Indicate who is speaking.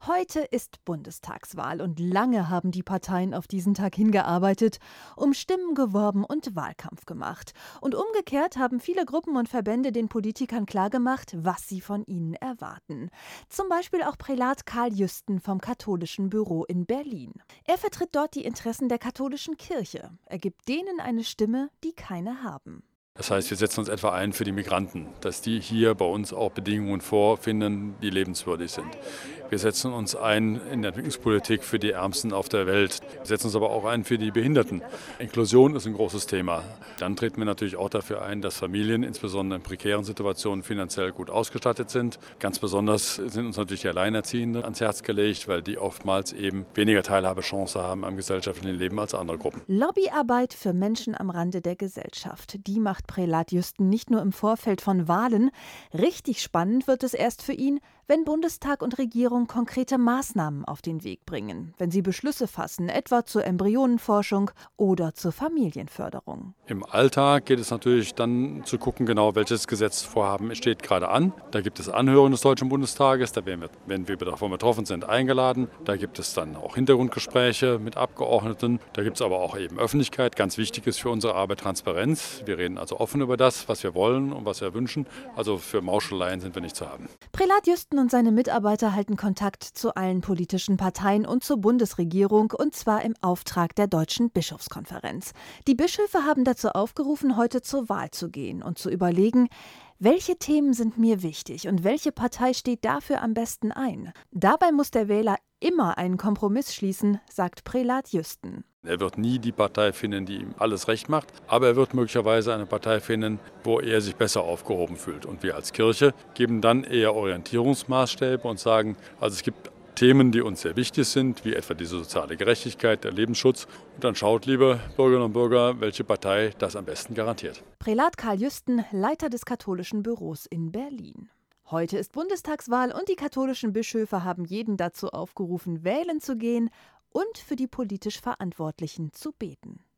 Speaker 1: Heute ist Bundestagswahl und lange haben die Parteien auf diesen Tag hingearbeitet, um Stimmen geworben und Wahlkampf gemacht. Und umgekehrt haben viele Gruppen und Verbände den Politikern klargemacht, was sie von ihnen erwarten. Zum Beispiel auch Prälat Karl Jüsten vom Katholischen Büro in Berlin. Er vertritt dort die Interessen der katholischen Kirche. Er gibt denen eine Stimme, die keine haben.
Speaker 2: Das heißt, wir setzen uns etwa ein für die Migranten, dass die hier bei uns auch Bedingungen vorfinden, die lebenswürdig sind. Wir setzen uns ein in der Entwicklungspolitik für die Ärmsten auf der Welt. Wir setzen uns aber auch ein für die Behinderten. Inklusion ist ein großes Thema. Dann treten wir natürlich auch dafür ein, dass Familien, insbesondere in prekären Situationen, finanziell gut ausgestattet sind. Ganz besonders sind uns natürlich die Alleinerziehenden ans Herz gelegt, weil die oftmals eben weniger Teilhabechance haben am gesellschaftlichen Leben als andere Gruppen.
Speaker 1: Lobbyarbeit für Menschen am Rande der Gesellschaft, die macht Prälat Jüsten nicht nur im Vorfeld von Wahlen. Richtig spannend wird es erst für ihn, wenn Bundestag und Regierung konkrete Maßnahmen auf den Weg bringen, wenn sie Beschlüsse fassen, etwa zur Embryonenforschung oder zur Familienförderung.
Speaker 2: Im Alltag geht es natürlich dann zu gucken, genau welches Gesetzesvorhaben steht gerade an. Da gibt es Anhörungen des Deutschen Bundestages, da werden wir, wenn wir davon betroffen sind, eingeladen. Da gibt es dann auch Hintergrundgespräche mit Abgeordneten. Da gibt es aber auch eben Öffentlichkeit. Ganz wichtig ist für unsere Arbeit Transparenz. Wir reden also offen über das, was wir wollen und was wir wünschen. Also für Mauscheleien sind wir nicht zu haben.
Speaker 1: Prälat Jüsten und seine Mitarbeiter halten Kontakt zu allen politischen Parteien und zur Bundesregierung, und zwar im Auftrag der Deutschen Bischofskonferenz. Die Bischöfe haben dazu aufgerufen, heute zur Wahl zu gehen und zu überlegen, welche Themen sind mir wichtig und welche Partei steht dafür am besten ein. Dabei muss der Wähler immer einen Kompromiss schließen, sagt Prälat Jüsten.
Speaker 2: Er wird nie die Partei finden, die ihm alles recht macht, aber er wird möglicherweise eine Partei finden, wo er sich besser aufgehoben fühlt. Und wir als Kirche geben dann eher Orientierungsmaßstäbe und sagen, also es gibt Themen, die uns sehr wichtig sind, wie etwa die soziale Gerechtigkeit, der Lebensschutz. Und dann schaut, liebe Bürgerinnen und Bürger, welche Partei das am besten garantiert.
Speaker 1: Prälat Karl Jüsten, Leiter des Katholischen Büros in Berlin. Heute ist Bundestagswahl und die katholischen Bischöfe haben jeden dazu aufgerufen, wählen zu gehen und für die politisch Verantwortlichen zu beten.